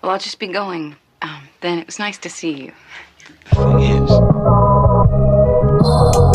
Well, I'll just be going. Then it was nice to see you. The thing is...